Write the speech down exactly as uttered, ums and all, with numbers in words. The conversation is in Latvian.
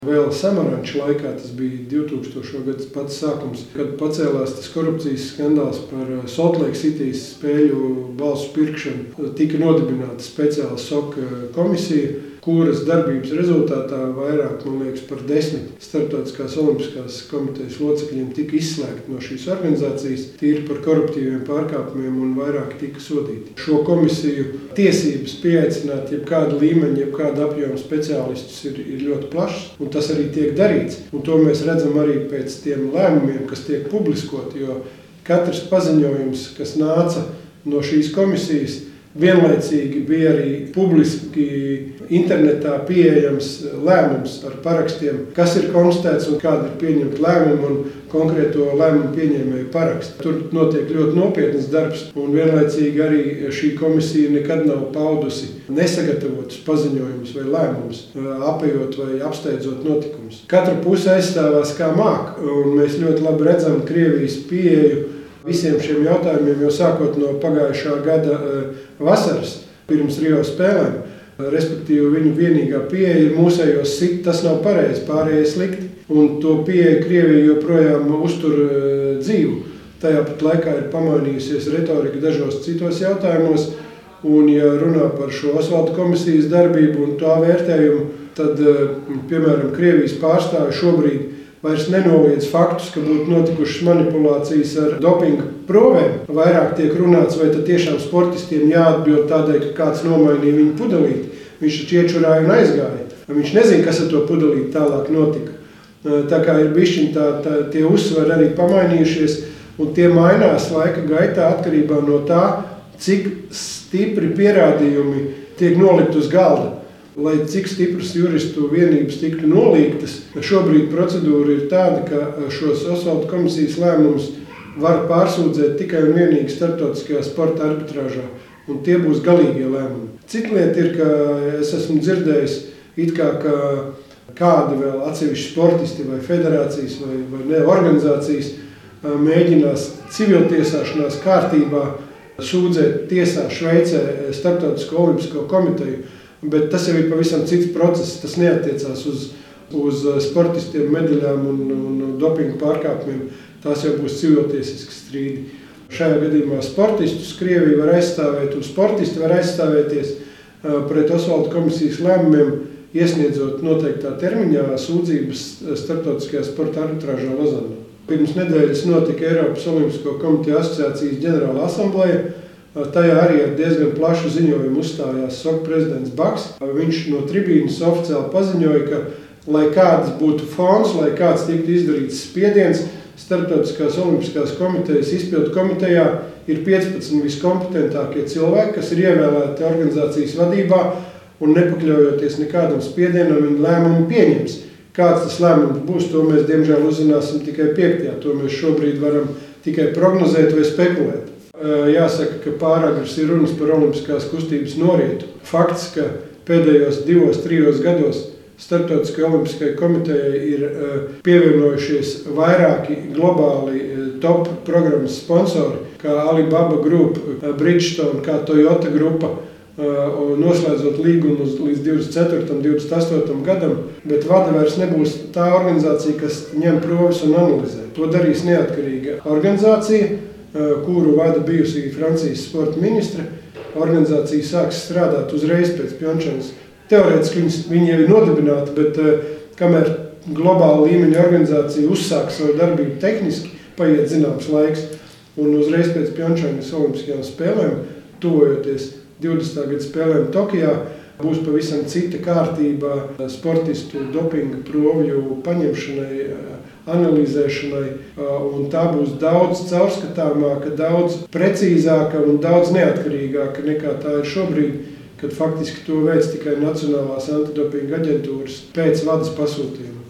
Vēl Samaranča laikā, tas bija divtūkstošo gadu pats sākums, kad pacēlās tas korupcijas skandāls par Salt Lake Citys spēļu balsu pirkšanu, tika nodibināta speciāla S O C komisija, kuras darbības rezultātā vairāk, man liekas, par desmit starptautiskās olimpiskās komitejas locekļiem tika izslēgti no šīs organizācijas, tīri par koruptīviem pārkāpumiem un vairāk tika sodīti. Šo komisiju tiesības pieaicināt jebkādu līmeņu, jebkādu apjomu speciālistus ir, ir ļoti plašs, un tas arī tiek darīts. Un to mēs redzam arī pēc tiem lēmumiem, kas tiek publiskoti, jo katrs paziņojums, kas nāca no šīs komisijas, vienlaicīgi bija arī publiski internetā pieejams lēmums ar parakstiem, kas ir konstatēts un kāda ir pieņemta lēmuma un konkrēto lēmumu pieņēmēju parakstu. Tur notiek ļoti nopietnas darbs, un vienlaicīgi arī šī komisija nekad nav paudusi nesagatavotus paziņojumus vai lēmumus, apējot vai apsteidzot notikumus. Katra puse aizstāvās kā māk, un mēs ļoti labi redzam Krievijas pieeju visiem šiem jautājumiem, jau sākot no pagājušā gada vasaras, pirms Rio spēlēm. Respektīvi, viņu vienīgā pieeja ir mūsējos sit, tas nav pareizi, pārējie slikti. Un to pieeju Krievija joprojām uztur dzīvu. Tajā pat laikā ir pamainījusies retorika dažos citos jautājumos. Un, ja runā par šo Osvalda komisijas darbību un tā vērtējumu, tad, piemēram, Krievijas pārstāvi šobrīd vairs nenoliedz faktus, ka būtu notikušas manipulācijas ar dopinga provēm. Vairāk tiek runāts, vai tad tiešām sportistiem jāatbild tādēļ, ka kāds nomainīja viņu pudelīti. Viņš taču iečurāja un aizgāja. Viņš nezina, kas ar to pudelīti tālāk notika. Tā kā ir bišķiņ tā, tā, tie uzsvari arī pamainījušies, un tie mainās laika gaitā atkarībā no tā, cik stipri pierādījumi tiek nolikt uz galda. Lai cik stipras juristu vienības tiktu nolīgtas, šobrīd procedūra ir tāda, ka šos Osvalda komisijas lēmumus var pārsūdzēt tikai un vienīgi starptautiskajā sporta arbitrāžā, un tie būs galīgie lēmumi. Cita lieta ir, ka es esmu dzirdējis, it kā, ka kādi vēl atsevišķi sportisti vai federācijas vai, vai ne, organizācijas mēģinās civiltiesāšanās kārtībā sūdzēt tiesā Šveicē Starptautisko olimpisko komiteju. Bet tas jau ir pavisam cits process, tas neatiecās uz, uz sportistiem, medaļām un, un dopingu pārkāpumiem. Tās jau būs civiltiesiski strīdi. Šajā gadījumā sportistus Krievija var aizstāvēt un sportisti var aizstāvēties pret Osvalda komisijas lēmumiem, iesniedzot noteiktā termiņā sūdzības Starptautiskajā sporta arbitrāžā Lozannā. Pirms nedēļas notika Eiropas Olimpisko komiteju asociācijas ģenerāla asambleja. Tajā arī ar diezgan plašu ziņojumu uzstājās S O C prezidents Baks. Viņš no tribīnas oficiāli paziņoja, ka, lai kāds būtu fons, lai kāds tiktu izdarīts spiediens, Starptautiskās olimpiskās komitejas izpildu komitejā ir piecpadsmit viskompetentākie cilvēki, kas ir ievēlēti organizācijas vadībā un nepakļaujoties nekādam spiedienam, viņi lēmumu pieņems. Kāds tas lēmums būs, to mēs diemžēl uzzināsim tikai piektajā. To mēs šobrīd varam tikai prognozēt vai spekulēt. Jāsaka, ka pāragrs ir runas par olimpiskās kustības norietu. Fakts, ka pēdējos divos, trijos gados Starptautiskajai olimpiskajai komitejai ir pievienojušies vairāki globāli top programmas sponsori, kā Alibaba Group, Bridgestone, kā Toyota grupa, noslēdzot līgumus līdz divdesmit ceturtajam, divdesmit astotajam gadam, bet vada vairs nebūs tā organizācija, kas ņem provis un analizē. To darīs neatkarīga organizācija, kuru vada bijusī Francijas sporta ministre. Organizācija sāks strādāt uzreiz pēc Pjongčangas. Teorētiski viņi jau ir nodibināti, bet kamēr globāla līmeņa organizācija uzsāk savu darbību tehniski, paiet zināms laiks, un uzreiz pēc Pjongčangas olimpiskajām spēlēm, tuvojoties divdesmitā gada spēlēm Tokijā, būs pavisam cita kārtība sportistu dopinga provju paņemšanai, analizēšanai, un tā būs daudz caurskatāmāka, daudz precīzāka un daudz neatkarīgāka nekā tā ir šobrīd, kad faktiski to veic tikai Nacionālās antidopinga aģentūras pēc vadas pasūtījuma.